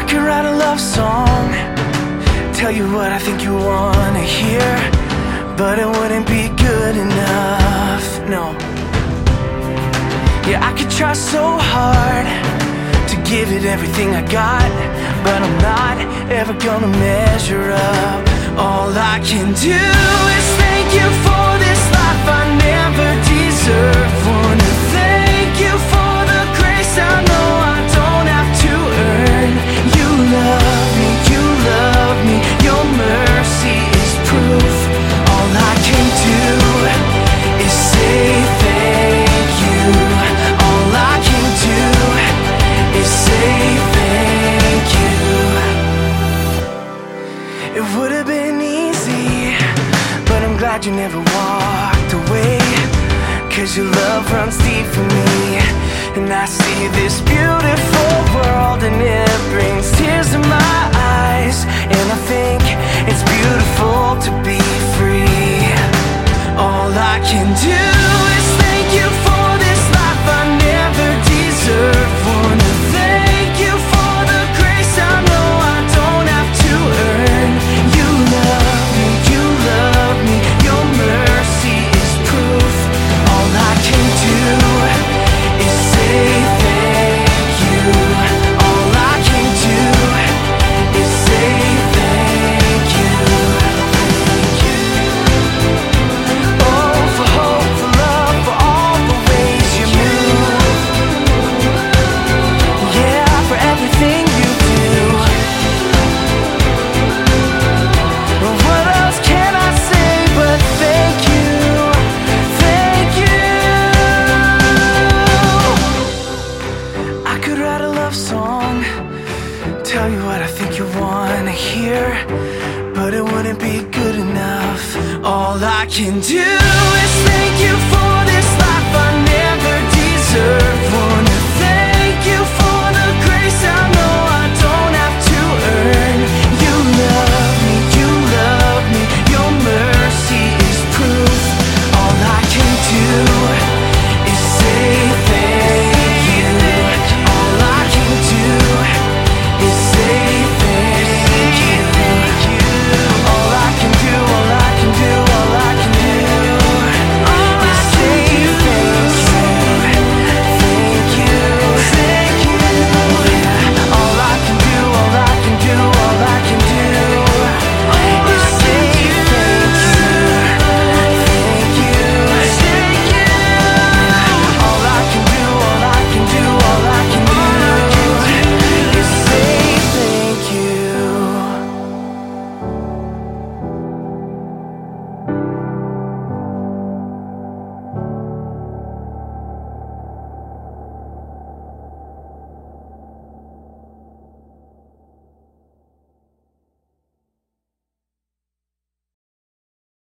could write a love song, tell you what I think you wanna hear, but it wouldn't be good enough, no. Yeah, I could try so hard to give it everything I got, but I'm not ever gonna measure up. All I can do is thank you for this life I never deserved. Wanna thank you for the grace I know I don't have to earn. You love me, your mercy is proof. All I can do is say thank you. All I can do is say thank you. It would have been easy, but I'm glad you never walked away, 'cause your love runs deep for me. And I see this beautiful world and it brings tears to my eyes, and I think it's beautiful to be free. All I can do is thank you for this life I never deserved. Wanna thank you for the grace I know I don't have to earn. You love me, your mercy is proof. All I can do is say thank you. All I can do is say thank you. Oh, for hope, for love, for all the ways you move. Yeah, for everything you do. What else can I say but thank you, thank you. I could write a love song, tell you what I think you wanna hear, but it wouldn't be good enough. All I can do is thank you for